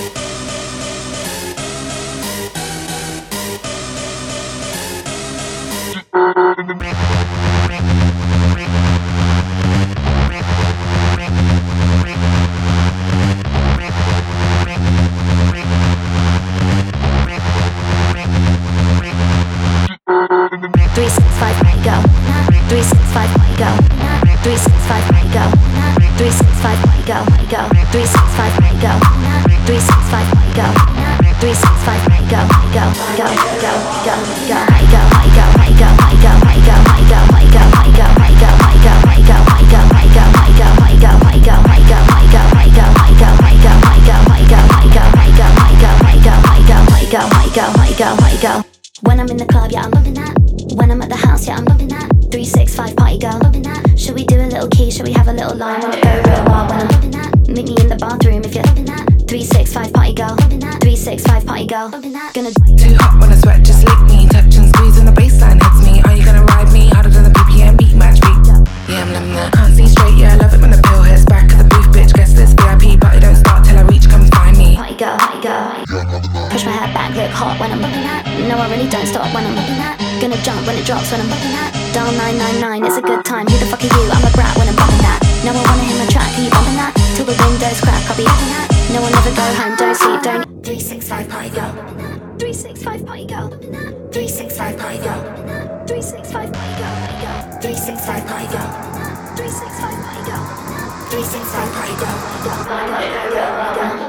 When I'm in the club, yeah, I'm loving that. When I'm at the house, yeah, I'm loving that. 365 party girl, loving that. Should we do a little key? Should we have a little line? Wanna go real wild when I'm loving that. Meet me in the bathroom if you're loving that. 365 party girl, loving that. 365 party girl, loving that. Gonna too hot when I sweat, just lick me. Touch and squeeze and the baseline hits me. Are you gonna ride me harder than the BPM beat match beat? Yeah, I'm loving that. Can't see straight, yeah, I love it when the pill hits. Back of the booth, bitch, guess this VIP. But it don't start till I reach, come find me. Party girl, party girl. Push my hair back, look hot when I'm loving that. No, I really don't stop when I'm loving that. Gonna jump when it drops when I'm loving that. Dial 999, it's a good time. Who the fuck are you? I'm a brat when I'm bumping that. No, I wanna hear my track, are you bumping that? Till the windows crack, I'll be having that. No, I'll never go home, don't sleep, don't. 365 party girl. 365 party girl. 365 party girl. 365 party girl. 365 party girl. 365 party girl. 365 party girl.